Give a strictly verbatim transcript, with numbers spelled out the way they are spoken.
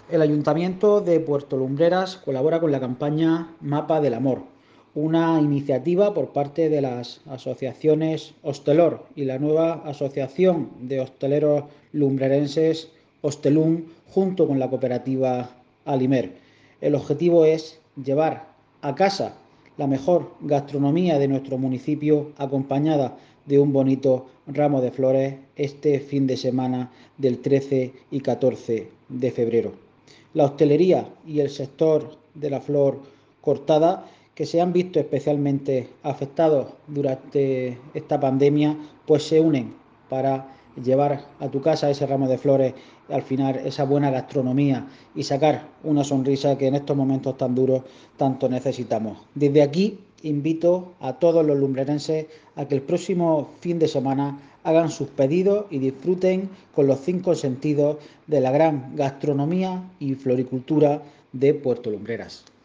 El Ayuntamiento de Puerto Lumbreras colabora con la campaña Mapa del Amor, una iniciativa por parte de las asociaciones Hostelor y la nueva Asociación de Hosteleros Lumbrerenses Hostelum, junto con la cooperativa Alimer. El objetivo es llevar a casa la mejor gastronomía de nuestro municipio, acompañada de un bonito ramo de flores este fin de semana del trece y catorce de febrero. La hostelería y el sector de la flor cortada, que se han visto especialmente afectados durante esta pandemia, pues se unen para llevar a tu casa ese ramo de flores, al final esa buena gastronomía y sacar una sonrisa que en estos momentos tan duros tanto necesitamos. Desde aquí invito a todos los lumbrerenses a que el próximo fin de semana hagan sus pedidos y disfruten con los cinco sentidos de la gran gastronomía y floricultura de Puerto Lumbreras.